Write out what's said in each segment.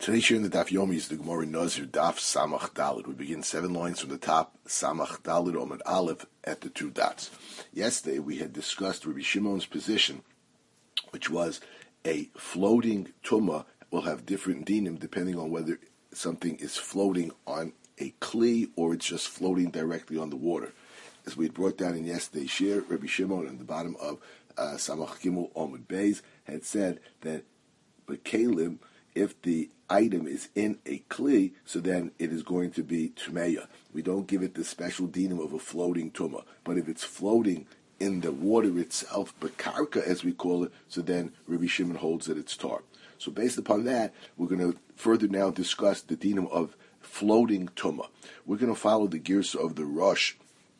Today's share in the Daf Yomi is the Gemara Nazir Daf Samach Dalid. We begin 7 lines from the top, Samach Dalid Omid Aleph at the 2 dots. Yesterday we had discussed Rabbi Shimon's position, which was a floating tumah will have different dinim depending on whether something is floating on a kli or it's just floating directly on the water. As we had brought down in yesterday's share, Rabbi Shimon on the bottom of Samach Gimel Omid Beis had said that Bekalim, if the item is in a kli, so then it is going to be tumeya. We don't give it the special dinim of a floating tumah. But if it's floating in the water itself, bekarka as we call it, so then Rabbi Shimon holds that it's tar. So based upon that, we're going to further now discuss the dinim of floating tumah. We're going to follow the girsa of the Rosh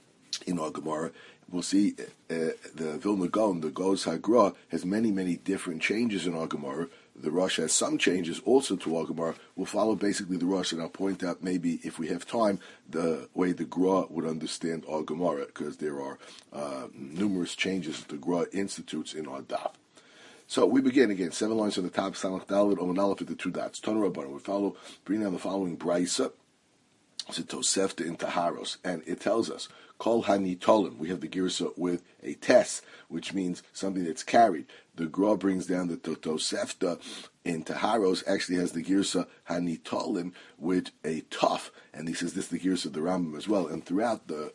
in our Gemara. We'll see the Vilna Gaon, the Goz Hagra, has many, many different changes in our Gemara. The Rosh has some changes also to our Gemara. We'll follow basically the Rosh, and I'll point out maybe, if we have time, the way the Gra would understand our Gemara, because there are numerous changes that the Gra institutes in our Daf. So we begin again, 7 lines on the top, Samach Dalid, Oman Aleph at the 2 dots. Tanu Rabbanan, we bring down the following Braisa. It's a Tosefta in Taharos, and it tells us, Kol Hanitolim, we have the girsa with a tes, which means something that's carried. The Gra brings down the Tosefta in Taharos, actually has the girsa Hanitolim with a tuf, and he says this is the girsa of the Rambam as well. And throughout the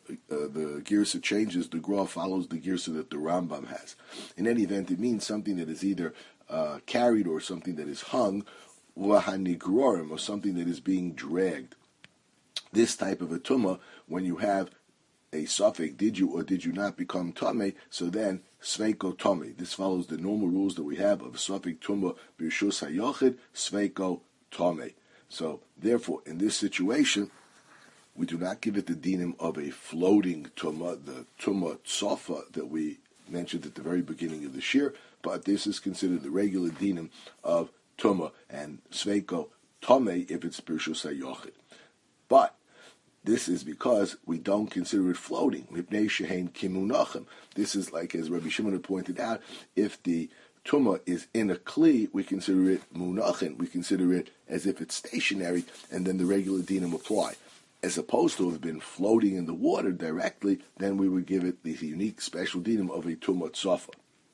girsa changes, the Gra follows the girsa that the Rambam has. In any event, it means something that is either carried or something that is hung, or Hanigrorim, or something that is being dragged. This type of a tumah, when you have a suffix, did you or did you not become tameh, so then sveiko tameh. This follows the normal rules that we have of suffix tumah b'rishus hayochid, sveiko tameh. So therefore, in this situation, we do not give it the dinim of a floating tumah, the tumah tsofa that we mentioned at the very beginning of the shir, but this is considered the regular dinim of tumah and sveiko tameh if it's b'rishus hayochid. But this is because we don't consider it floating. This is like, as Rabbi Shimon had pointed out, if the tumah is in a kli, we consider it munachin. We consider it as if it's stationary, and then the regular dinim apply. As opposed to have been floating in the water directly, then we would give it the unique special dinim of a tumah tzofa.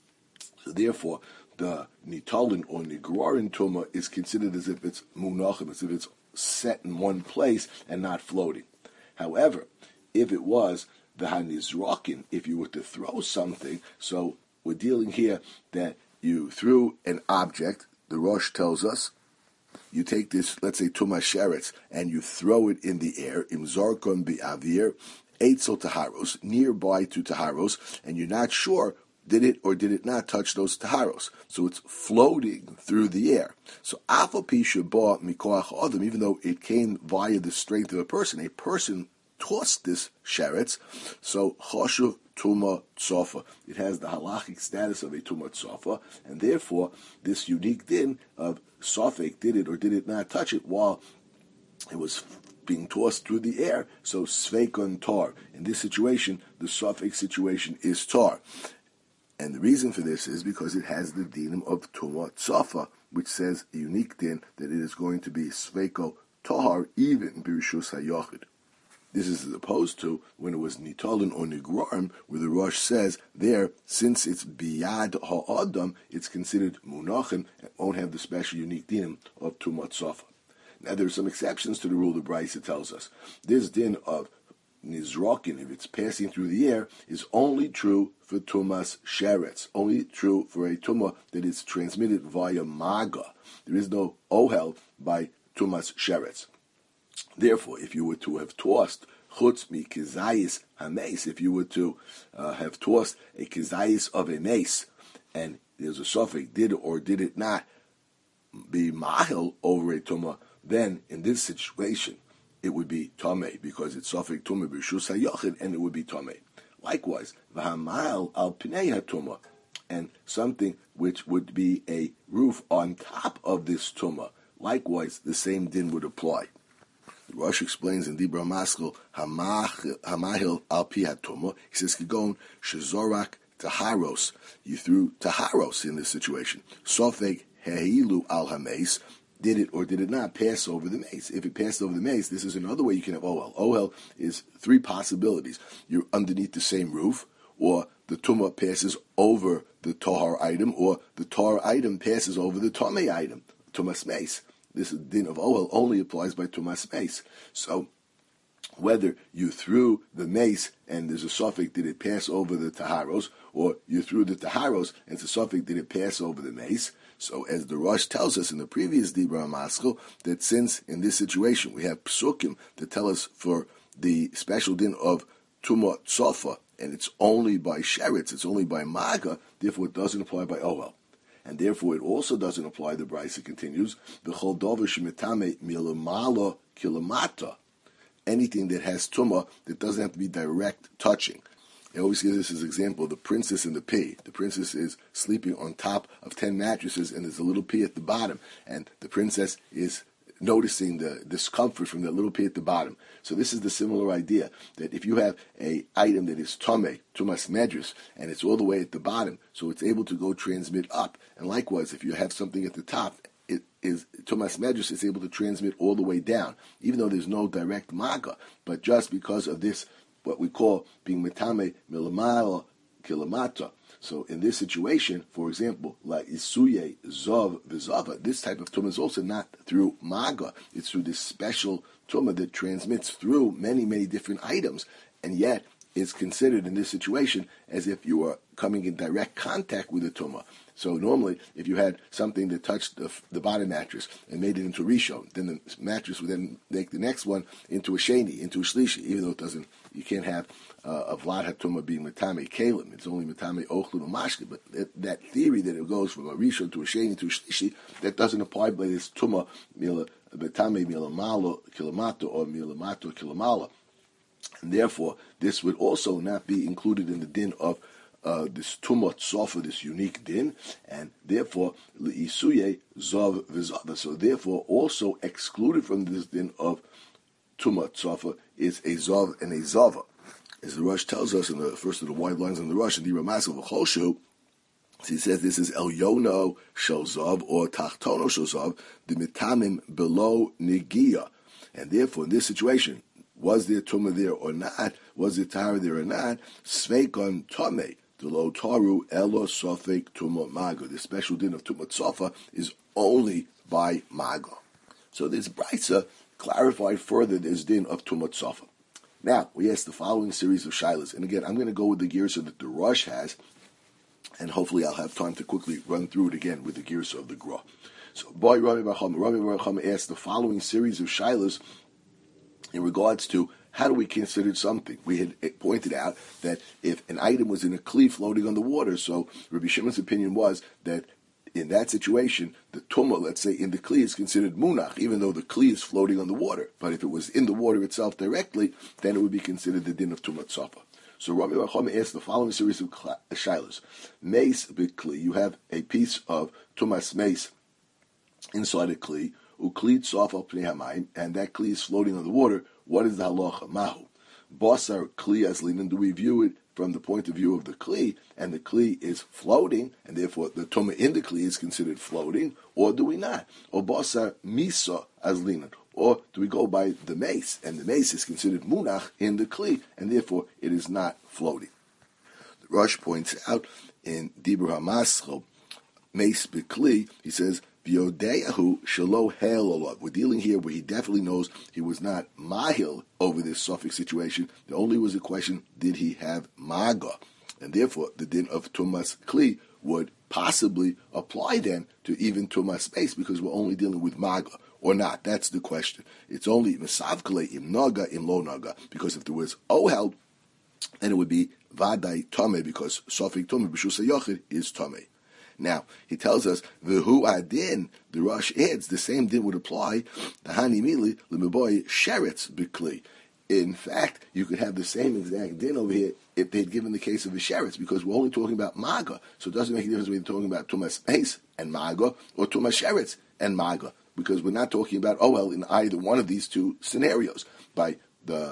So therefore, the nitalin or nigrorin tumah is considered as if it's munachin, as if it's set in one place and not floating. However, if it was the hanizrakin, if you were to throw something, so we're dealing here that you threw an object, the Rosh tells us, you take this, let's say tumah sheretz, and you throw it in the air, im zarkon bi'avir, eitzel taharos, nearby to taharos, and you're not sure did it or did it not touch those taharos? So it's floating through the air. So afapi sheba mikoach adam, even though it came via the strength of a person tossed this sheretz, so choshuv tuma tzofa. It has the halachic status of a tuma tzofa, and therefore this unique din of sofek, did it or did it not touch it while it was being tossed through the air, so sveikon tar. In this situation, the sofek situation is tar. And the reason for this is because it has the dinim of Tumah Tzofa, which says a unique din that it is going to be Sveiko Tahar even Birshus HaYochid. This is as opposed to when it was Nitalin or Nigrorim, where the Rosh says there, since it's Biyad HaAdam, it's considered Munachin and won't have the special unique dinim of Tumah Tzofa. Now there are some exceptions to the rule the Braisa tells us. This din of Nizrokin, if it's passing through the air, is only true for Tumas Sheretz, only true for a Tumah that is transmitted via Maga. There is no Ohel by Tumas Sheretz. Therefore, if you were to have tossed Chutz mi Kizayis HaMeis, if you were to have tossed a Kizayis of a mace, and there's a suffix, did it or did it not be Mahil over a Tumah, then in this situation, it would be Tomei, because it's Sofik Tumah B'Rishus HaYochid, and it would be Tomei. Likewise, V'hamal al Pinei HaTumah, and something which would be a roof on top of this Tumah. Likewise, the same din would apply. The Rosh explains in Dibra Maskil, Hamahil al Pi HaTumah, he says, Kigon Shezorak Taharos, you threw Taharos in this situation. Sofik Heilu al Hames, did it or did it not pass over the mace? If it passed over the mace, this is another way you can have ohel. Ohel is three possibilities. You're underneath the same roof, or the tumah passes over the tahar item, or the tahar item passes over the tamei item, tumas mace. This din of ohel only applies by tumas mace. So whether you threw the mace and there's a suffix, did it pass over the taharos, or you threw the taharos and it's a suffix, did it pass over the mace? So as the Rosh tells us in the previous Dibra HaMaskal, that since in this situation we have psukim that tell us for the special din of tumah tzofa, and it's only by sheretz, it's only by maga, therefore it doesn't apply by ohel. And therefore it also doesn't apply, the Brisa continues, v'chol dover shemitame milamala kilamata, anything that has tumah that doesn't have to be direct touching. I always give this as an example, the princess and the pea. The princess is sleeping on top of 10 mattresses and there's a little pea at the bottom, and the princess is noticing the discomfort from that little pea at the bottom. So this is the similar idea, that if you have an item that is tumas medrus, and it's all the way at the bottom, so it's able to go transmit up. And likewise, if you have something at the top, it is tumas medrus, it's able to transmit all the way down, even though there's no direct maga. But just because of this, what we call being metame milamala kilamata. So in this situation, for example, la isuye zov v'zava, this type of tumah is also not through maga. It's through this special tumah that transmits through many, many different items, and yet is considered in this situation as if you are coming in direct contact with the tumah. So normally, if you had something that touched the bottom mattress and made it into a rishon, then the mattress would then make the next one into a sheni, into a shlishi, even though it doesn't. You can't have a vlad hatumah being metame kalim. It's only metame ochlin umashke. But that theory that it goes from a rishon to a sheni to a shlishi, that doesn't apply by this tumah metame milamalo kilamato or milamato kilamala. And therefore, this would also not be included in the din of this tumah tzofa, this unique din, and therefore leisuye zav v'zava. So therefore, also excluded from this din of tumah tzofa is a zav and a zava, as the Rosh tells us in the first of the wide lines on the Rosh in the Ramazel v'choshu. He says this is el yono shel zav or tachtono shel zav, the mitamim below nigia, and therefore in this situation, was there tumah there or not? Was there tahara there or not? Sveikon tomei. The lo taru elo sofek tumah maga. The special din of tumah tzofa is only by maga. So this brisa clarified further this din of tumah tzofa. Now we ask the following series of shilas, and again I'm going to go with the girsa that the Rosh has, and hopefully I'll have time to quickly run through it again with the girsa of the Gra. So boy Rabbi Bar Chama asked the following series of shilas in regards to how do we consider something. We had pointed out that if an item was in a kli floating on the water, so Rabbi Shimon's opinion was that in that situation, the tumah, let's say, in the kli is considered munach, even though the kli is floating on the water. But if it was in the water itself directly, then it would be considered the din of tumah tzofa. So Rabbi Bar Chama asked the following series of shilas. Mace b'kli, you have a piece of tumas mace inside a kli, ukli tzofa pnei hamayim, and that kli is floating on the water. What is the halacha? Mahu. Basar kli aslin, do we view it from the point of view of the kli, and the kli is floating, and therefore the tumah in the kli is considered floating, or do we not? Or basar misa aslin, or do we go by the mace, and the mace is considered munach in the kli, and therefore it is not floating? The Rosh points out in Dibur HaMaskal, mace b'kli, he says, V'yodeyahu shelo hel olav. We're dealing here where he definitely knows he was not mahil over this suffix situation. There only was a question, did he have maga? And therefore, the din of tumas kli would possibly apply then to even tumas space, because we're only dealing with maga or not. That's the question. It's only misavkale im naga im lo naga, because if there was ohel, then it would be vaday tame, because suffix tame b'shus hayachid is tame. Now, he tells us, V'hu adin, the Rosh adds, the same din would apply, the hani mili, l'meboy sheretz b'kli. In fact, you could have the same exact din over here if they'd given the case of a sheretz, because we're only talking about maga, so it doesn't make a difference whether you're talking about tumas ace and maga, or tumas sheretz and maga, because we're not talking about ohel in either one of these two scenarios. By the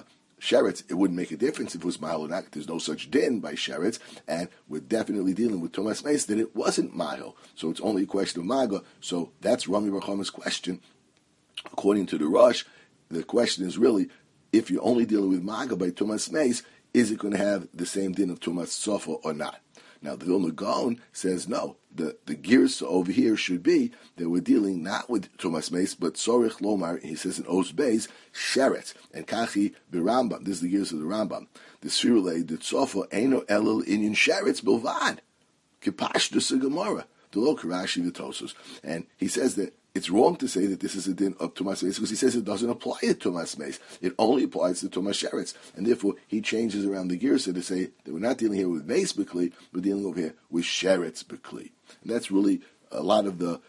sheretz, it wouldn't make a difference if it was mahal or not. There's no such din by sheretz, and we're definitely dealing with Tumas Meis that it wasn't mahal. So it's only a question of maga. So that's Rami Bar Chama's question. According to the Rosh, the question is really, if you're only dealing with maga by Tumas Meis, is it going to have the same din of Tumas Sofa or not? Now, the Vilna Gaon says no. The girsa over here should be that we're dealing not with Tumas Meis, but Sorich Lomar, he says in Os Beis, Sheretz, and Kachi Birambam. This is the girsa of the Rambam. The Sfirulei, the Tzofa, Eino Elul Inyan Sheretz Bilvad. Kipashtus Gemara. The Lo Karashi V'Tosos. And he says that it's wrong to say that this is a din of Tumas Meis because he says it doesn't apply to Tumas Meis. It only applies to Tumas Sheretz. And therefore, he changes around the girsa to say that we're not dealing here with Meis B'Kli, we're dealing over here with Sheretz B'Kli. And that's really a lot of the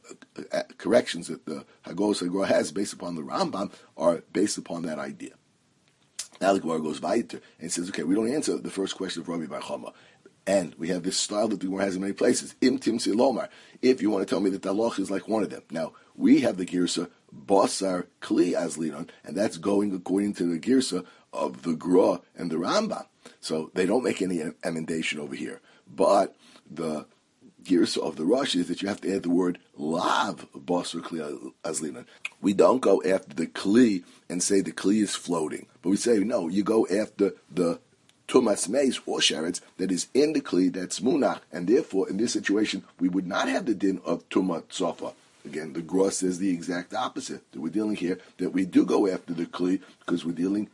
corrections that the Hagos Hagra has based upon the Rambam are based upon that idea. Now the Gemara goes weiter and says, okay, we don't answer the first question of Rami Bar Chama. And we have this style that the Gemara has in many places. Im Timsi Lomar. If you want to tell me that the halacha is like one of them. Now, we have the girsa Basar Kli Azlinon, and that's going according to the girsa of the Gra and the Rambam. So they don't make any emendation over here. But the girsa of the Rosh is that you have to add the word Lav Basar Kli Azlinon. We don't go after the Kli and say the Kli is floating. But we say, no, you go after the Tumas Meis or Sheretz that is in the Kli, that's Munach, and therefore in this situation we would not have the din of Tumah Tzofa. Again, the Gra says the exact opposite, that we're dealing here, that we do go after the Kli because we're dealing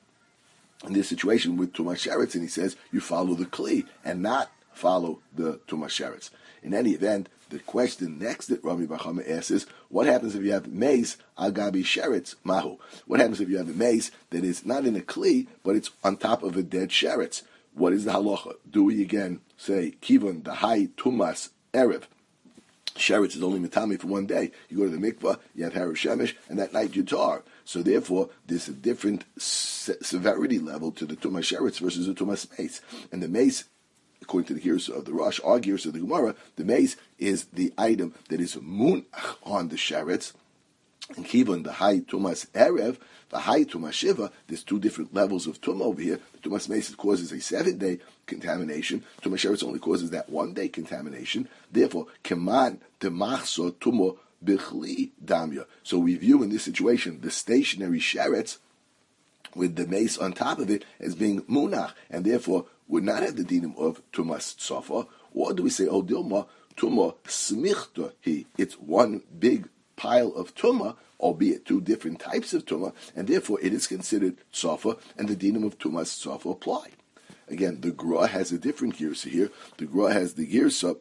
in this situation with Tumas Sheretz, and he says you follow the Kli and not follow the Tumas Sheretz. In any event, the question next that Rami Bar Chama asks is, what happens if you have Meis Agabi Sheretz Mahu? What happens if you have a Meis that is not in a Kli, but it's on top of a dead Sheretz? What is the halacha? Do we again say, Kivon, the high Tumas Erev? Sheretz is only mitami for one day. You go to the mikvah, you have Harav Shemesh, and that night you tar. So therefore, there's a different severity level to the Tumas Sheretz versus the Tumas Meis. And the Meis, according to the girsa of the Rosh, our girsa of the Gemara, the Meis is the item that is munach on the Sheretz. And Kivon, the high Tumas Erev, the high Tumas Shiva, there's two different levels of Tumah over here. The Tumas Meis causes a 7-day contamination. Tumas Sheretz only causes that 1-day contamination. Therefore, Keman Demachso Tumo Bichli Damya. So we view in this situation the stationary Sheretz with the Meis on top of it as being Munach, and therefore would not have the dinim of Tumas Tzofa. Or do we say, oh, Dilma, Tumah Smichta He? It's one big pile of Tumah, albeit two different types of Tumah, and therefore it is considered Tzofa, and the dinim of Tumas Tzofa apply. Again, the Gra has a different girsa here. The Gra has the girsa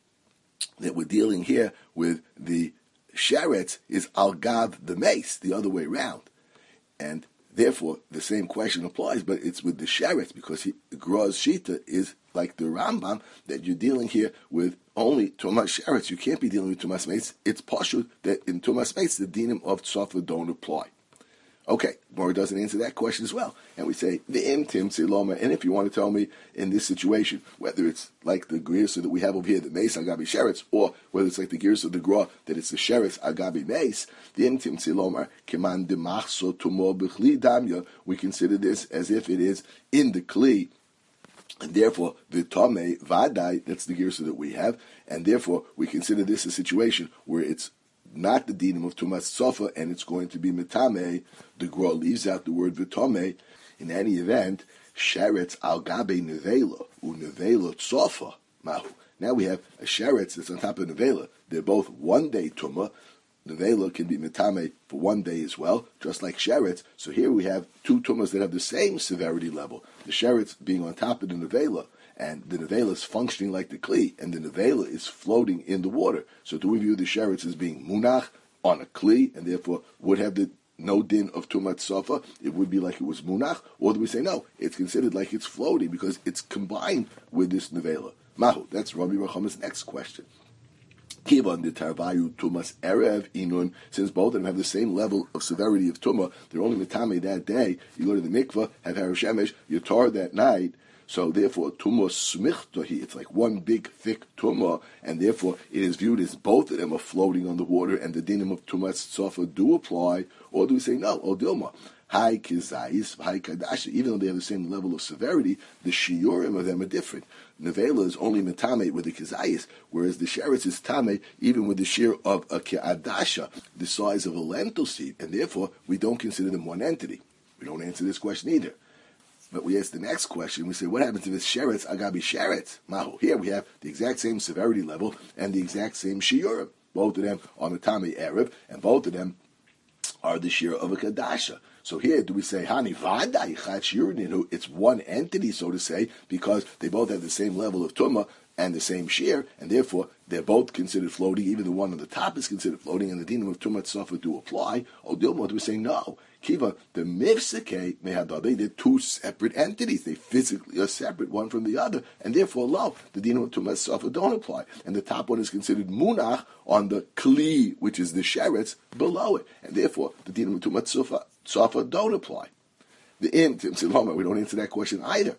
that we're dealing here with the Sheretz is Al-Gav the Meis, the other way around. And therefore, the same question applies, but it's with the Sheretz, because Gra's Shita is like the Rambam, that you're dealing here with only Tumas Sheretz. You can't be dealing with Tumas Meis. It's pashut that in Tumas Meis, the dinim of Tzofa don't apply. Okay, Gemara doesn't answer that question as well. And we say, the im tim siloma. And if you want to tell me in this situation, whether it's like the girsa that we have over here, the Meis Agabi Sheretz, or whether it's like the girsa of the Gra, that it's the Sheretz Agabi Meis, the im tim siloma, keman demachso tumo b'chli damya, we consider this as if it is in the Kli. And therefore, v'tomei vadai, that's the girsa that we have, and therefore we consider this a situation where it's not the dinim of Tumas Tzofa, and it's going to be Metame. The Gra leaves out the word V'tomei. In any event, Sheretz al gabe nevela, u nevela Tzofa mahu. Now we have a Sheretz that's on top of nevela. They're both 1-day Tumah. Nevela can be Metame for 1 day as well, just like Sheretz. So here we have two Tumahs that have the same severity level. The Sheretz being on top of the nevela, and the nevela is functioning like the Kli, and the nevela is floating in the water. So do we view the Sheretz as being Munach on a Kli, and therefore would have the no din of Tumat Tzofa? It would be like it was Munach. Or do we say, no, it's considered like it's floating because it's combined with this nevela? Mahu, that's Rabbi Bar Chama's next question. Kivan the Tarvayu Tumas Erev Inun, since both of them have the same level of severity of Tumah, they're only Metame that day. You go to the mikvah, have Harav Shemesh, you tar that night. So therefore, Tumah Smichtahi, it's like one big thick Tumah, and therefore it is viewed as both of them are floating on the water, and the dinim of Tumas Tzofa do apply. Or do we say, no, O Dilma, Hai kizayis, hai kadasha. Even though they have the same level of severity, the shiurim of them are different. Nevela is only metame with the kizayis, whereas the sheretz is tame even with the shear of a ke'adasha, the size of a lentil seed, and therefore we don't consider them one entity. We don't answer this question either. But we ask the next question, we say, what happens if it's sheretz, agabi sheretz? Mahu. Here we have the exact same severity level and the exact same shiurim. Both of them are metame erev, and both of them are the shear of a kadasha. So here, do we say hani vada yichad shiurin? It's one entity, so to say, because they both have the same level of tumah and the same shear, and therefore they're both considered floating. Even the one on the top is considered floating, and the dinam of tumah tzafah do apply. Or dilma, do we say no? Kiva, the mifseke mehadabe, they're two separate entities. They physically are separate, one from the other, and therefore, lo, the dinam of tumah tzafah don't apply. And the top one is considered munach on the kli, which is the sheretz, below it, and therefore the dinam of tumah tzafah don't apply. The tim siloma, we don't answer that question either.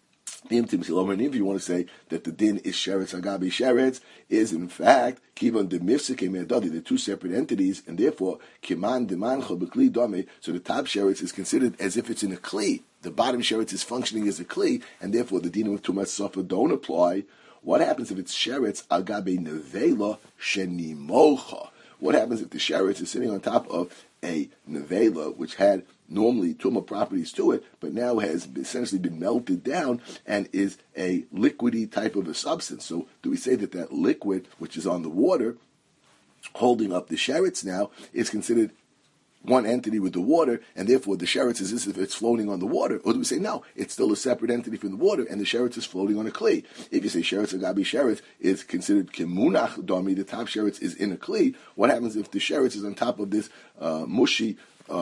If you want to say that the din is sheretz agabi sheretz, is in fact kivan de mifseke me'adadi, the two separate entities, and therefore kiman demancha b'kli dame. So the top sheretz is considered as if it's in a kli. The bottom sheretz is functioning as a kli, and therefore the din of tumas safa don't apply. What happens if it's sheretz agabi nevela shenimocha? What happens if the sheretz is sitting on top of a nevela which had normally tumah properties to it, but now has essentially been melted down and is a liquidy type of a substance? So do we say that that liquid, which is on the water, holding up the sheretz now, is considered one entity with the water, and therefore the sheretz is as if it's floating on the water? Or do we say, no, it's still a separate entity from the water, and the sheretz is floating on a kli? If you say sheretz agabi sheretz is considered kemunach dami, the top sheretz is in a kli, what happens if the sheretz is on top of this mushy,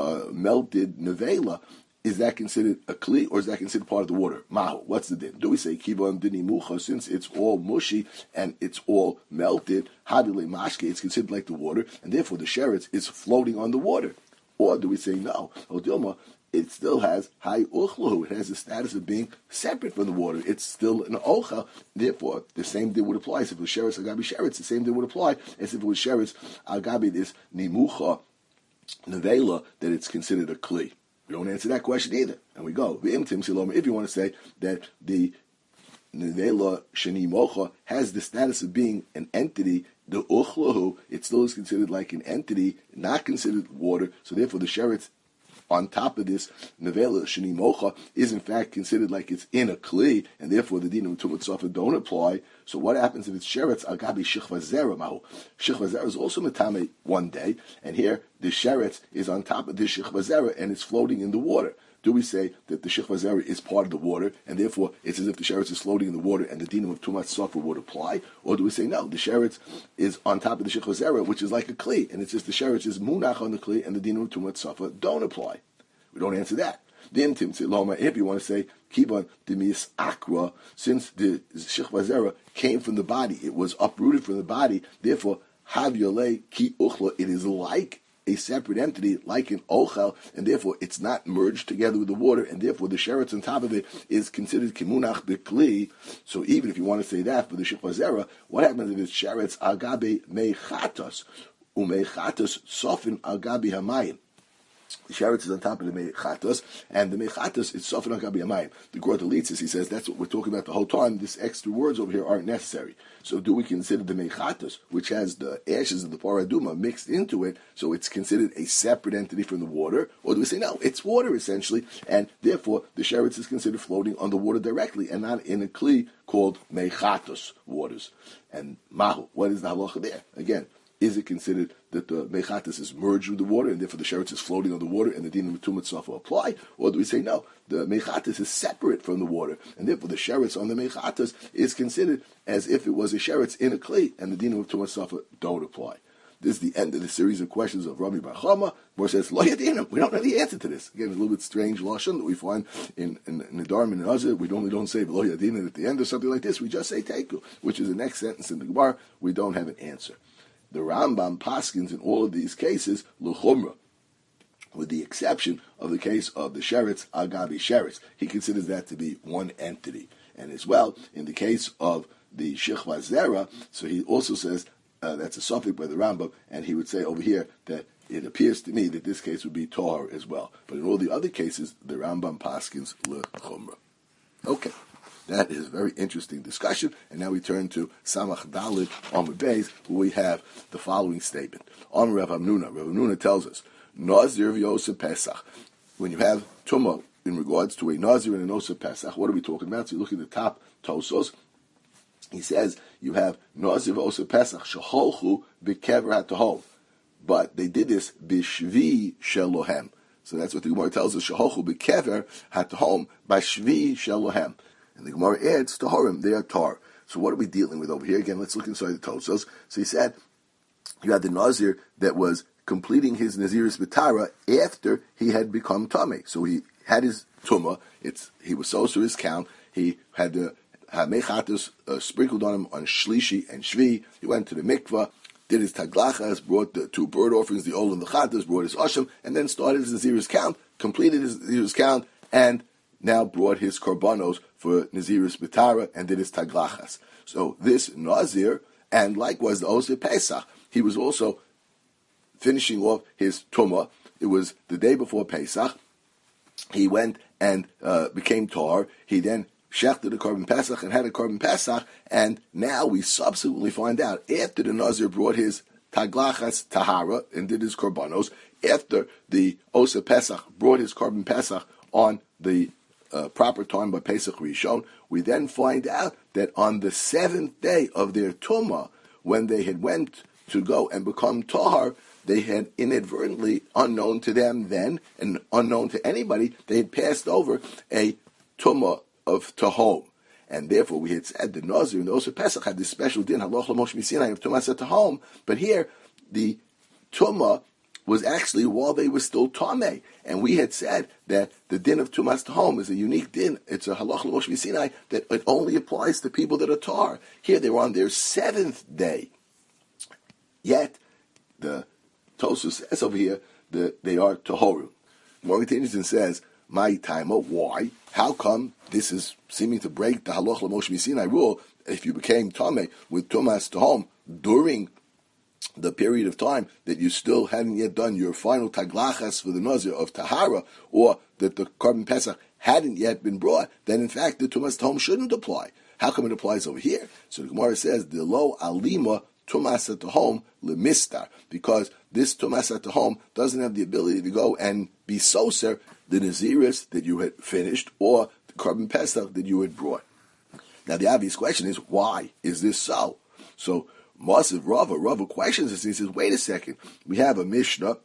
melted nevela? Is that considered a kli, or is that considered part of the water? Mahu, what's the din? Do we say kivan dini mucha, since it's all mushy and it's all melted, habile mashke, it's considered like the water, and therefore the sheretz is floating on the water? Or do we say no? Odilma, it still has hai uchlahu. It has the status of being separate from the water. It's still an ocha. Therefore, the same thing would apply. As if it was sheretz agabi sheretz, the same thing would apply as if it was sheretz agabi this nimucha nevela, that it's considered a kli. We don't answer that question either. And we go, if you want to say that the nevela sheni mocha has the status of being an entity, the uchlahu, it still is considered like an entity, not considered water, so therefore the sheretz on top of this nevela sheni mocha is in fact considered like it's in a kli, and therefore the din of tumah tzafah don't apply. So what happens if it's sheretz agabi shichva zera mahu? Shichva zera is also metame one day, and here the sheretz is on top of this shichva zera and it's floating in the water. Do we say that the shichva zera is part of the water, and therefore it's as if the sheretz is floating in the water, and the dinam of tumat tzafah would apply? Or do we say no, the sheretz is on top of the shichva zera, which is like a kli, and it's just the sheretz is munach on the kli, and the dinam of tumat tzafah don't apply? We don't answer that. Then Tim Loma, if you want to say kiban demis akra, since the shichva zera came from the body, it was uprooted from the body, therefore hav yolei ki uchla, it is like a separate entity, like an ochel, and therefore it's not merged together with the water, and therefore the sheretz on top of it is considered kimunach bekli. So even if you want to say that for the shichva zera, what happens if it's sheretz agabe mechatos, umechatos sofin agabe hamayim? The sheretz is on top of the mechatos, and the mechatos is sofin agabe hamayim. The Grota Litzis, he says, that's what we're talking about the whole time. These extra words over here aren't necessary. So do we consider the mechatos, which has the ashes of the paraduma mixed into it, so it's considered a separate entity from the water? Or do we say, no, it's water essentially, and therefore the sheretz is considered floating on the water directly, and not in a kli called mechatos waters? And mahu, what is the halacha there? Again, is it considered that the mechatos is merged with the water, and therefore the sheretz is floating on the water, and the din of tumah tzafah apply? Or do we say no, the mechatos is separate from the water, and therefore the sheretz on the mechatos is considered as if it was a sheretz in a kli, and the din of tumah tzafah don't apply? This is the end of the series of questions of Rabbi Bar Chama, where it says, Lo yadina. We don't know the answer to this. Again, a little bit strange lashon that we find in Nedarim and Azir. We normally don't say Lo yadina at the end or something like this. We just say Teiku, which is the next sentence in the Gemara. We don't have an answer. The Rambam paskins in all of these cases l'chumra, with the exception of the case of the sheretz agabi sheretz. He considers that to be one entity. And as well, in the case of the shichva zera, so he also says that's a suffix by the Rambam, and he would say over here that it appears to me that this case would be Tahar as well. But in all the other cases, the Rambam paskins L'chumra. Okay. That is a very interesting discussion. And now we turn to Samach Dalit Amud Beis, where we have the following statement. On Rav Hamnuna. Rav Hamnuna tells us, Nazir v'Yosef Pesach. When you have Tumah in regards to a Nazir and a Nosef Pesach, what are we talking about? So you look at the top Tosos. He says you have Nazir v'Yosef Pesach, Sheholchu b'kever hatahom. But they did this b'shvi shelohem. So that's what the Gemara tells us, Sheholchu b'kever hatahom, b'shvi shelohem. And the Gemara adds, Taharim, they are tar. So what are we dealing with over here? Again, let's look inside the Tosos. So he said, you had the Nazir that was completing his Naziris B'tara after he had become Tameh. So he had his Tumah, he was so his count, he had the Mechatos sprinkled on him on Shlishi and Shvi, he went to the Mikvah, did his Taglachas, brought the two bird offerings, the Ol and the Chatas, brought his Asham, and then started his Naziris count, completed his Naziris count, and now brought his korbanos for Naziris B'tara and did his taglachas. So this Nazir, and likewise the Osir Pesach, he was also finishing off his Tumah. It was the day before Pesach. He went and became Tar. He then shechted the Korban Pesach and had a Korban Pesach, and now we subsequently find out, after the Nazir brought his taglachas tahara and did his korbanos, after the Osir Pesach brought his Korban Pesach on the proper time by Pesach Rishon, we then find out that on the seventh day of their Tumah, when they had went to go and become Tahar, they had inadvertently, unknown to them then, and unknown to anybody, they had passed over a Tumah of Tahom. And therefore we had said the Nazir and the Osir Pesach had this special din, Haloch L'Moshe Misinai of Tumah Tahom, but here the Tumah was actually while they were still Tameh. And we had said that the din of Tumas Tahom is a unique din. It's a halach l'Moshe Sinai that it only applies to people that are tar. Here they were on their seventh day. Yet, the Tosus says over here that they are Tahorim. Morgan Tennyson says, my timer, why? How come this is seeming to break the halach l'Moshe Sinai rule? If you became Tameh with Tumas Tahom during the period of time that you still hadn't yet done your final taglachas for the Nazir of Tahara, or that the Korban Pesach hadn't yet been brought, then in fact the Tumas Tahom shouldn't apply. How come it applies over here? So the Gemara says, the lo alima Tumas Tahom lemistar, because this Tumas Tahom doesn't have the ability to go and be soser the Naziris that you had finished, or the Korban Pesach that you had brought. Now the obvious question is, why is this so? So Masiv Rava questions this. He says, wait a second. We have a Mishnah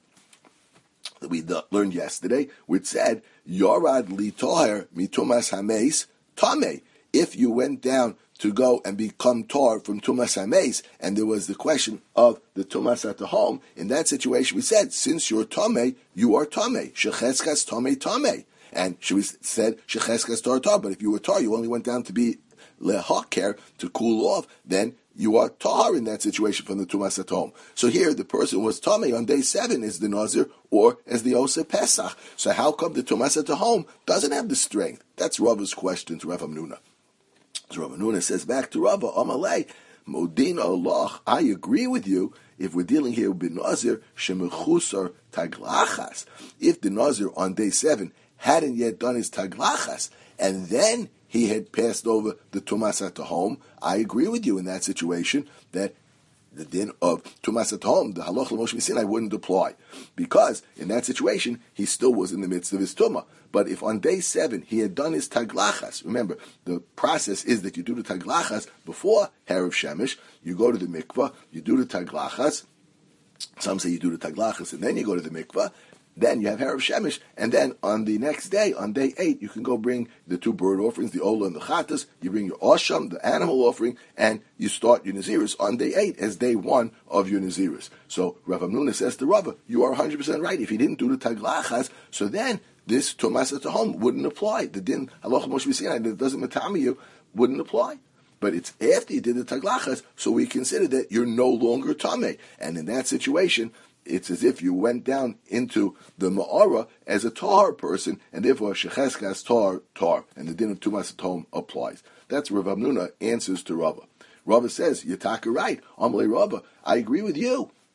that we learned yesterday, which said, Yorad li toher mitumas hameis tameh. If you went down to go and become tar from tumas hameis, and there was the question of the tumas at the home, in that situation we said, since you're tameh, you are tameh. Shecheskas tameh tameh. And she said, Shecheskas tar, but if you were tar, you only went down to be lehaker, to cool off, then you are tahar in that situation from the Tumas at home. So here, the person was tameh on day 7 as the Nazir or as the Osir Pesach. So how come the Tumas at home doesn't have the strength? That's Rava's question to Rav Hamnuna. So Rav Hamnuna says back to Rava, Amalei, Modina Allah, I agree with you if we're dealing here with Nazir, Shemechusar Taglachas. If the Nazir on day 7 hadn't yet done his Taglachas, and then he had passed over the Tumas at home, I agree with you in that situation that the din of Tumas at home, the halach l'Moshe Sinai, wouldn't apply. Because in that situation, he still was in the midst of his Tumah. But if on day 7 he had done his Taglachas, remember, the process is that you do the Taglachas before Herav Shemesh, you go to the mikvah, you do the Taglachas, some say you do the Taglachas and then you go to the mikvah, then you have Herav Shemesh, and then on the next day, on day 8, you can go bring the 2 bird offerings, the Ola and the Chatas, you bring your Osham, the animal offering, and you start your Naziris on day 8 as day 1 of your Naziris. So Rav Hamnuna says to Rava, you are 100% right. If he didn't do the Taglachas, so then this Tumas at home wouldn't apply. The din, Halacha Moshe Sinai, that doesn't matami you, wouldn't apply. But it's after you did the Taglachas, so we consider that you're no longer Tameh. And in that situation, it's as if you went down into the Ma'ara as a Tahar person, and therefore Shecheskas Tar, and the din of Tumas Atom applies. That's Rav Hamnuna answers to Rava. Rava says, Yataka right, Amalei Rava, I agree with you.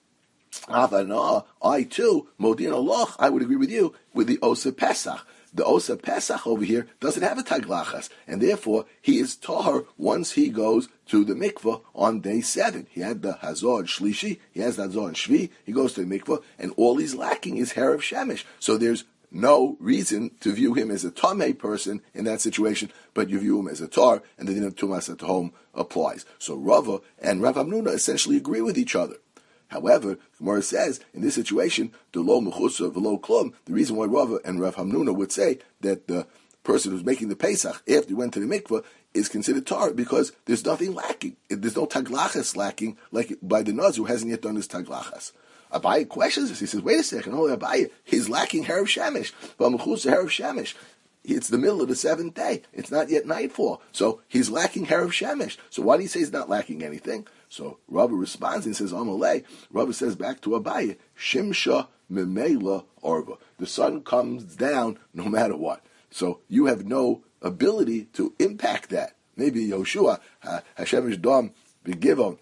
I too, Modin Allah, I would agree with you with the Osa Pesach. The Osa Pesach over here doesn't have a taglachas, and therefore he is tahor once he goes to the mikvah on day 7. He had the Hazor and Shlishi, he has the Hazor and Shvi, he goes to the mikvah, and all he's lacking is Herav Shemesh. So there's no reason to view him as a tamei person in that situation, but you view him as a tar, and the din of tumas at home applies. So Rava and Rav Hamnuna essentially agree with each other. However, Gemara says, in this situation, the lo mechusa v'lo klum, the reason why Rava and Rav Hamnuna would say that the person who's making the Pesach after he went to the mikveh is considered tar because there's nothing lacking. There's no taglachas lacking, like by the Naz who hasn't yet done his taglachas. Abaye questions this. He says, wait a second, only Abaye, he's lacking Herav Shemesh. V'mechusa Herav Shemesh. It's the middle of the 7th day. It's not yet nightfall. So he's lacking Herav Shemesh. So why do you say he's not lacking anything? So Rava responds and says, Amalei. Rava says back to Abaye, Shimsha Memela Arva. The sun comes down no matter what. So you have no ability to impact that. Maybe Yoshua, Hashemish Dom, Begivon,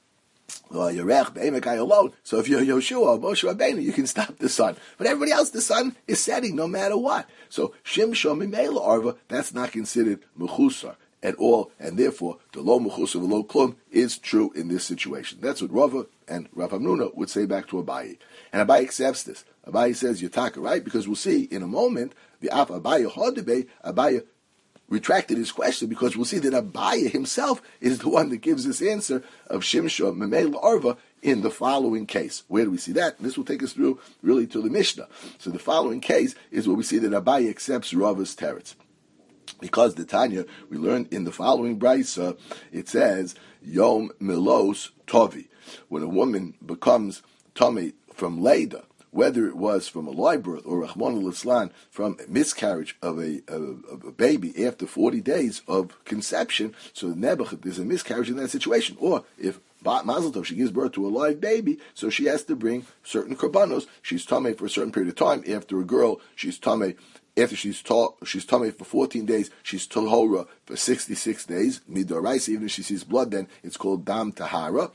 alone. So if you're Yoshua or Moshe Rabbeinu, you can stop the sun. But everybody else, the sun is setting no matter what. So Shimsha Mimela Arva, that's not considered Mechusar at all, and therefore the lo Mechusar v'lo klum is true in this situation. That's what Rava and Rav Hamnuna would say back to Abaye. And Abaye accepts this. Abaye says, you're taka, right? Because we'll see in a moment, the Af Abaye Hodebe, Abaye retracted his question because we'll see that Abaye himself is the one that gives this answer of Shimsha Memela Arva in the following case. Where do we see that? This will take us through really to the Mishnah. So the following case is where we see that Abaye accepts Rava's teretz. Because the Tanya, we learned in the following brisa, it says, Yom Milos Tovi. When a woman becomes tummy from Leda, whether it was from a live birth or Rahman al-Islan, from a miscarriage of a baby after 40 days of conception, so Nebuch, there's a miscarriage in that situation. Or if Mazel Tov, she gives birth to a live baby, so she has to bring certain korbanos. She's tamei for a certain period of time. After a girl, she's tamei. After she's tamei for 14 days, she's tahora for 66 days. Midoraisa, even if she sees blood, then it's called dam tahara.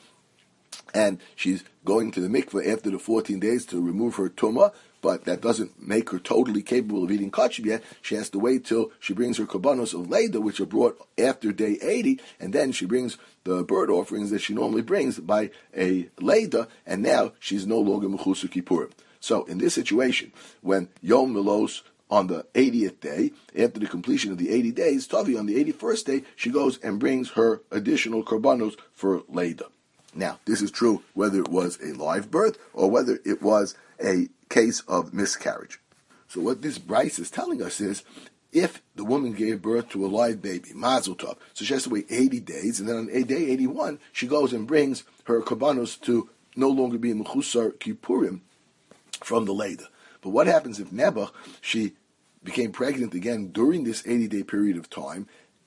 And she's going to the mikveh after the 14 days to remove her tumah, but that doesn't make her totally capable of eating kachim yet. She has to wait till she brings her korbanos of Leda, which are brought after day 80, and then she brings the bird offerings that she normally brings by a Leda, and now she's no longer Mechusar Kippurim. So in this situation, when Yom Milos on the 80th day, after the completion of the 80 days, Tavi on the 81st day, she goes and brings her additional korbanos for Leda. Now, this is true whether it was a live birth or whether it was a case of miscarriage. So what this Bryce is telling us is, if the woman gave birth to a live baby, Mazel Tov, so she has to wait 80 days, and then on day 81, she goes and brings her korbanos to no longer be Mechusar Kippurim from the Leda. But what happens if Nebuch, she became pregnant again during this 80-day period of time,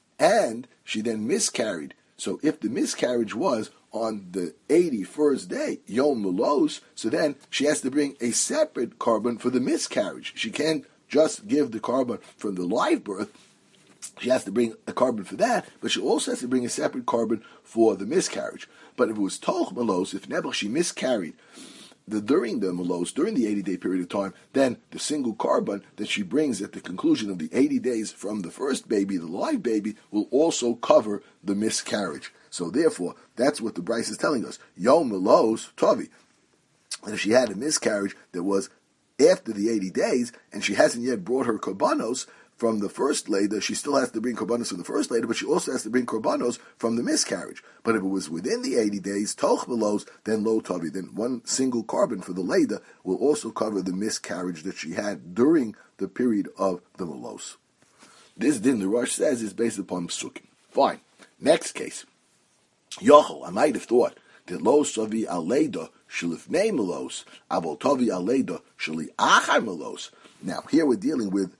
and she then miscarried? So if the miscarriage was on the 81st day, Yom Milos, so then she has to bring a separate korban for the miscarriage. She can't just give the korban from the live birth. She has to bring a korban for that, but she also has to bring a separate korban for the miscarriage. But if it was Toch Milos, if Nebuch, she miscarried during the Milos, during the 80-day period of time, then the single korban that she brings at the conclusion of the 80 days from the first baby, the live baby, will also cover the miscarriage. So therefore, that's what the Bryce is telling us. Yom Milos Tavi. And if she had a miscarriage that was after the 80 days, and she hasn't yet brought her korbanos from the first Leda, she still has to bring korbanos from the first Leda, but she also has to bring korbanos from the miscarriage. But if it was within the 80 days, Toch Milos, then Lo Tavi, then one single korban for the Leda will also cover the miscarriage that she had during the period of the Milos. This din, the Rosh says, is based upon Psukim. Fine. Next case. Yochel, I might have thought that Lo Savi Aleda Shalifnei Milos, Avol Tavi Aleda Shali Achar Milos. Now, here we're dealing with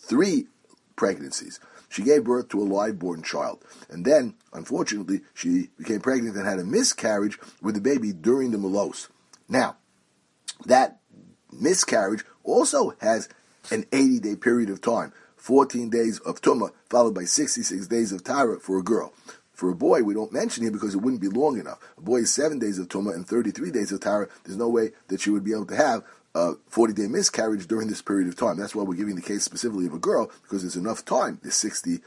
3 pregnancies. She gave birth to a live-born child, and then, unfortunately, she became pregnant and had a miscarriage with the baby during the Milos. Now, that miscarriage also has an 80-day period of time, 14 days of Tumah, followed by 66 days of Tara for a girl. For a boy, we don't mention here because it wouldn't be long enough. A boy is 7 days of Tumah and 33 days of Tahara. There's no way that she would be able to have a 40-day miscarriage during this period of time. That's why we're giving the case specifically of a girl, because there's enough time. There's 66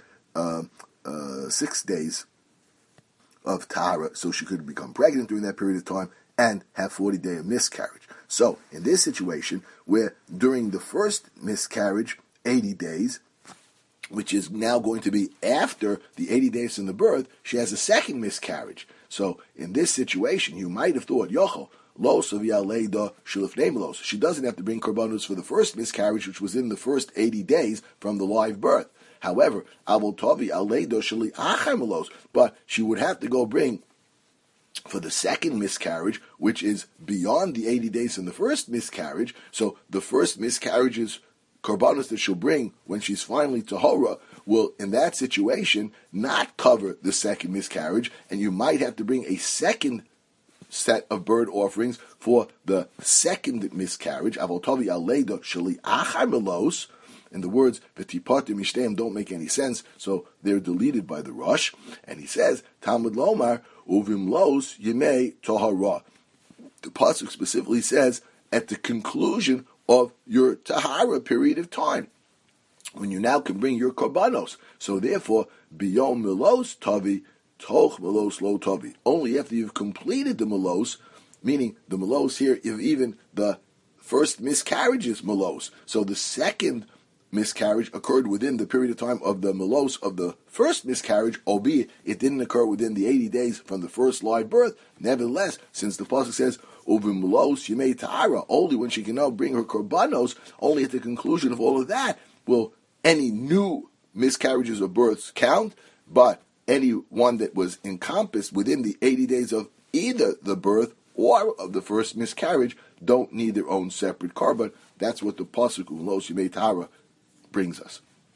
days of Tahara, so she could become pregnant during that period of time and have 40-day of miscarriage. So, in this situation, where during the first miscarriage, 80 days, which is now going to be after the 80 days from the birth, she has a second miscarriage. So, in this situation, you might have thought, Yochel, los of Yaleida Shilifnei Melos. She doesn't have to bring korbanos for the first miscarriage, which was in the first 80 days from the live birth. However, Avol Tavi Aleido Shali Achar Melos, but she would have to go bring for the second miscarriage, which is beyond the 80 days from the first miscarriage. So the first miscarriage's korbanos that she'll bring when she's finally tahora will, in that situation, not cover the second miscarriage, and you might have to bring a second set of bird offerings for the second miscarriage. Avotavi aleida sheli achar melos. And the words v'tipatim mishtem don't make any sense, so they're deleted by the Rosh. And he says Talmud Lomar uvim los yemei tahara. The pasuk specifically says at the conclusion of your tahara period of time, when you now can bring your korbanos. So therefore, biyom melos tavi. Toch melos lo tavi. Only after you've completed the melos, meaning the melos here, if even the first miscarriage is melos. So the second miscarriage occurred within the period of time of the melos of the first miscarriage, albeit it didn't occur within the 80 days from the first live birth. Nevertheless, since the pasuk says, Uvim melos yemei ta'ara, only when she can now bring her korbanos, only at the conclusion of all of that will any new miscarriages or births count, but any one that was encompassed within the 80 days of either the birth or of the first miscarriage don't need their own separate korban. That's what the pasuk Ulos Yimei Tahara brings us.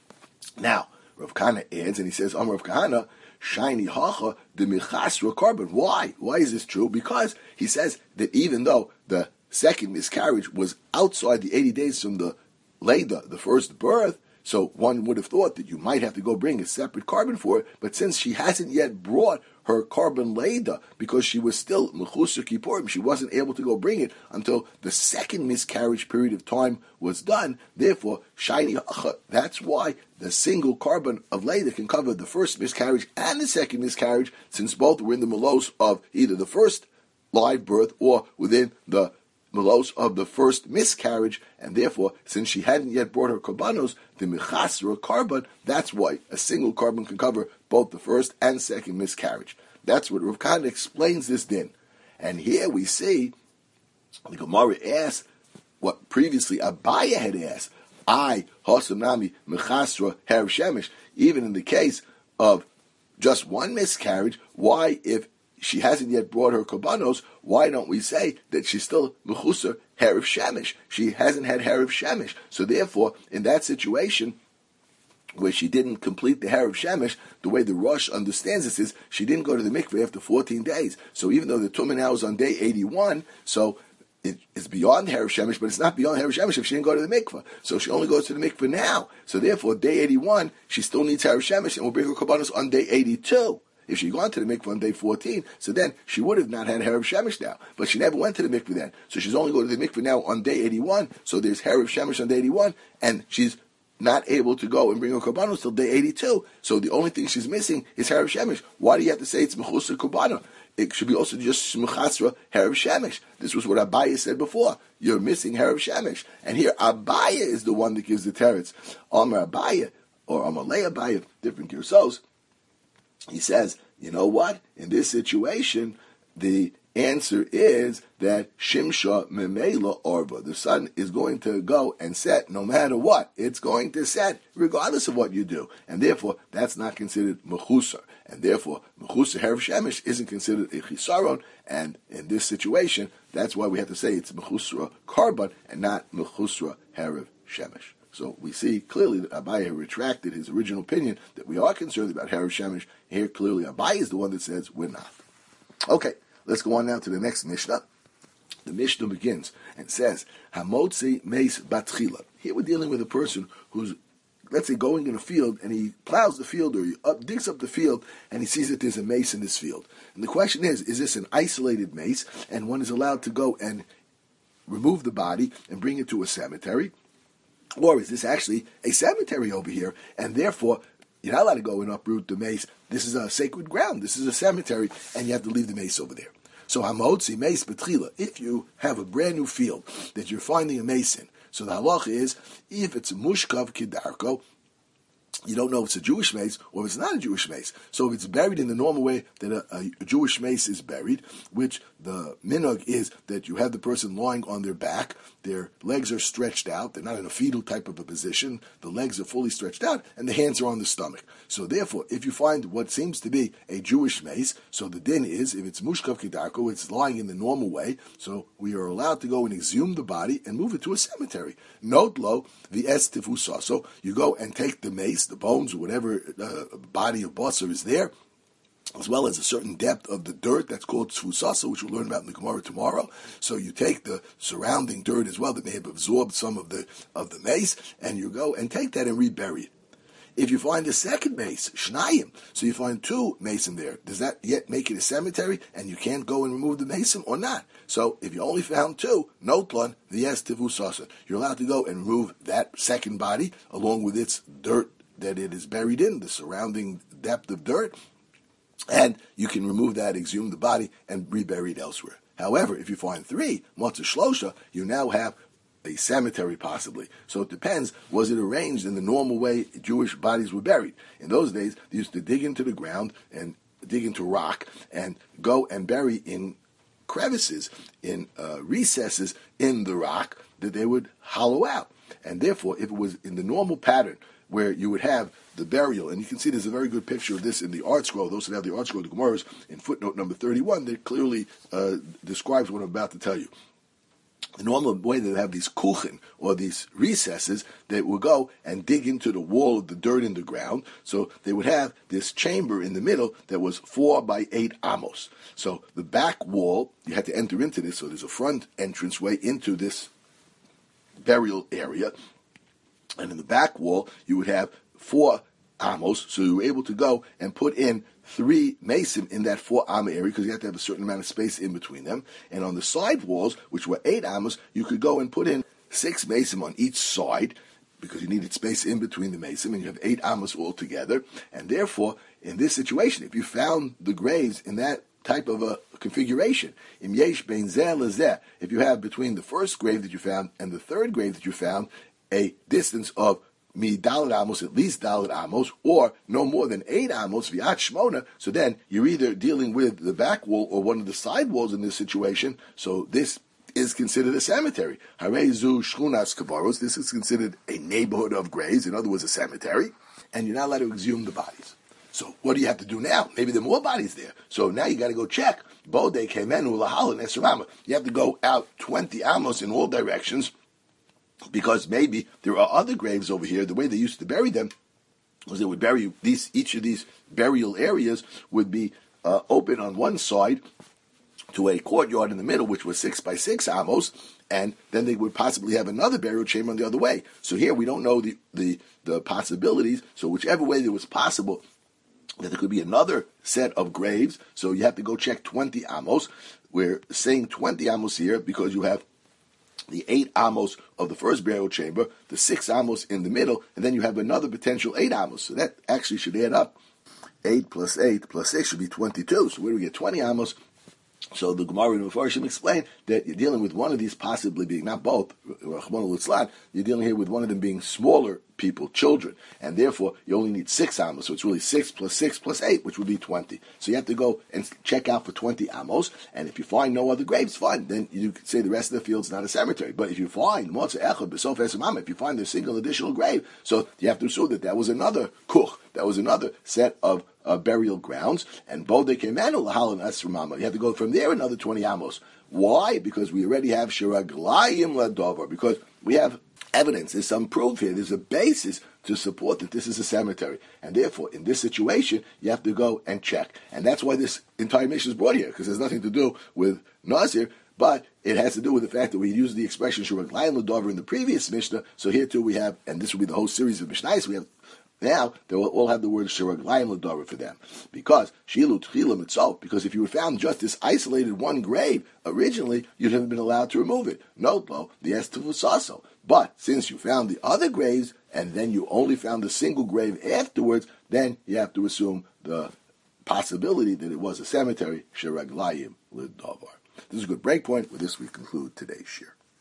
Now, Rav Kahana adds, and he says, Rav Kahana, shiny hacha de michasra korban. Why? Why is this true? Because he says that even though the second miscarriage was outside the 80 days from the Leida, the first birth, so one would have thought that you might have to go bring a separate korban for it, but since she hasn't yet brought her korban leida, because she was still mechusar kippurim, she wasn't able to go bring it until the second miscarriage period of time was done. Therefore, shiny, that's why the single korban of leida can cover the first miscarriage and the second miscarriage, since both were in the melos of either the first live birth or within the melos of the first miscarriage, and therefore, since she hadn't yet brought her korbanos, the michasra korban, that's why a single korban can cover both the first and second miscarriage. That's what Rav Kahana explains this din. And here we see, the Gemara asks what previously Abaya had asked, Hosanami michasra herav shemesh, even in the case of just one miscarriage, why, if she hasn't yet brought her korbanos, why don't we say that she's still mechusar herav shemesh? She hasn't had herav shemesh. So therefore, in that situation, where she didn't complete the herav shemesh, the way the Rosh understands this is, she didn't go to the mikveh after 14 days. So even though the tumah now is on day 81, so it's beyond herav shemesh, but it's not beyond herav shemesh if she didn't go to the mikveh. So she only goes to the mikveh now. So therefore, day 81, she still needs herav shemesh, and will bring her korbanos on day 82. If she'd gone to the mikveh on day 14, so then she would have not had herav shemesh now. But she never went to the mikveh then. So she's only going to the mikveh now on day 81, so there's herav shemesh on day 81, and she's not able to go and bring her korbanos till day 82. So the only thing she's missing is herav shemesh. Why do you have to say it's mechusar korbanah? It should be also just mechasra herav shemesh. This was what Abaya said before. You're missing herav shemesh. And here Abaya is the one that gives the teretz. Amar Abaya, or Amalei Abaya, different yourselves. He says, you know what? In this situation, the answer is that Shimsha Memela Orba. The sun is going to go and set no matter what. It's going to set regardless of what you do. And therefore, that's not considered mechusar. And therefore, mechusar herav shemesh isn't considered a chisaron. And in this situation, that's why we have to say it's mechusra korban and not mechusra herav shemesh. So we see clearly that Abaya retracted his original opinion that we are concerned about herav shemesh. Here clearly Abaya is the one that says we're not. Okay, let's go on now to the next Mishnah. The Mishnah begins and says, Hamotzi meis batchila. Here we're dealing with a person who's let's say, going in a field, and he plows the field or he digs up the field, and he sees that there's a mace in this field. And the question is this an isolated mace, and one is allowed to go and remove the body and bring it to a cemetery? Or is this actually a cemetery over here, and therefore you're not allowed to go and uproot the mace? This is a sacred ground. This is a cemetery, and you have to leave the mace over there. So hamotzi mace betchila. If you have a brand new field that you're finding a mace in, so the halacha is, if it's a mushkav kidarko, you don't know if it's a Jewish mace or if it's not a Jewish mace. So if it's buried in the normal way that a Jewish mace is buried, which the minhag is that you have the person lying on their back, their legs are stretched out, they're not in a fetal type of a position, the legs are fully stretched out, and the hands are on the stomach. So therefore, if you find what seems to be a Jewish mace, so the din is, if it's mushkav kidarko, it's lying in the normal way, so we are allowed to go and exhume the body and move it to a cemetery. Note low, the es tifusa. So you go and take the mace, the bones, or whatever body of basar is there, as well as a certain depth of the dirt that's called tfusasa, which we'll learn about in the Gemara tomorrow. So you take the surrounding dirt as well that may have absorbed some of the mace, and you go and take that and rebury it. If you find a second mace, shnayim, so you find two mason there, does that yet make it a cemetery, and you can't go and remove the mason or not? So if you only found two, notlon, the yes tivusasa, you're allowed to go and remove that second body along with its dirt that it is buried in, the surrounding depth of dirt, and you can remove that, exhume the body, and rebury it elsewhere. However, if you find three, matzah shlosha, you now have a cemetery possibly. So it depends, was it arranged in the normal way Jewish bodies were buried? In those days, they used to dig into the ground and dig into rock and go and bury in crevices, in recesses in the rock that they would hollow out. And therefore, if it was in the normal pattern where you would have the burial, and you can see there's a very good picture of this in the art scroll. Those that have the art scroll, the Gemara, in footnote number 31, that clearly describes what I'm about to tell you. The normal way they have these kuchen, or these recesses, they would go and dig into the wall of the dirt in the ground. So they would have this chamber in the middle that was 4 by 8 amos. So the back wall, you had to enter into this, so there's a front entranceway into this burial area. And in the back wall, you would have 4 amos, so you were able to go and put in 3 mason in that 4 amma area, because you have to have a certain amount of space in between them. And on the side walls, which were 8 amos, you could go and put in 6 mason on each side, because you needed space in between the mason, and you have 8 amos altogether. And therefore, in this situation, if you found the graves in that type of a configuration, im yesh bein zeh lezeh, if you have between the first grave that you found and the third grave that you found a distance of mi dalet amos, at least dalet amos, or no more than 8 amos, viat shmona, so then you're either dealing with the back wall or one of the side walls in this situation, so this is considered a cemetery. Harei zu shchunas kavaros, this is considered a neighborhood of graves, in other words, a cemetery, and you're not allowed to exhume the bodies. So what do you have to do now? Maybe there are more bodies there. So now you got to go check. Bodei kemenu lahalan esrama. You have to go out 20 amos in all directions, because maybe there are other graves over here. The way they used to bury them was they would bury each of these burial areas would be open on one side to a courtyard in the middle, which was 6 by 6 amos, and then they would possibly have another burial chamber on the other way. So here we don't know the possibilities. So whichever way there was possible that there could be another set of graves, so you have to go check 20 amos. We're saying 20 amos here because you have the 8 amos of the first burial chamber, the 6 amos in the middle, and then you have another potential 8 amos. So that actually should add up. 8 plus 8 plus 6 should be 22. So where do we get 20 amos? So the Gemara in the Mefarshim explained that you're dealing with one of these possibly being, not both, you're dealing here with one of them being smaller people, children, and therefore you only need 6 amos, so it's really 6 plus 8, which would be 20. So you have to go and check out for 20 amos, and if you find no other graves, fine, then you can say the rest of the field's not a cemetery. But if you find, if you find a single additional grave, so you have to assume that was another kuch, that was another set of burial grounds, and bodei kemenu lahalan esrama. You have to go from there another 20 amos. Why? Because we already have shiraglayim ladover, because we have evidence, there's some proof here, there's a basis to support that this is a cemetery. And therefore, in this situation, you have to go and check. And that's why this entire mission is brought here, because there's nothing to do with Nazir, But it has to do with the fact that we used the expression Shiraglayim L'Dover in the previous Mishnah, so here too we have, and this will be the whole series of Mishnayos, we have now they will all have the word Shiraglayim L'Dover for them. Because Shilu Tchila Mitzvot, because if you were found just this isolated one grave, originally you'd have been allowed to remove it. Note though, the Estavusaso. But since you found the other graves, and then you only found the single grave afterwards, then you have to assume the possibility that it was a cemetery, Shiraglayim L'Dover. This is a good break point. With this, we conclude today's shir.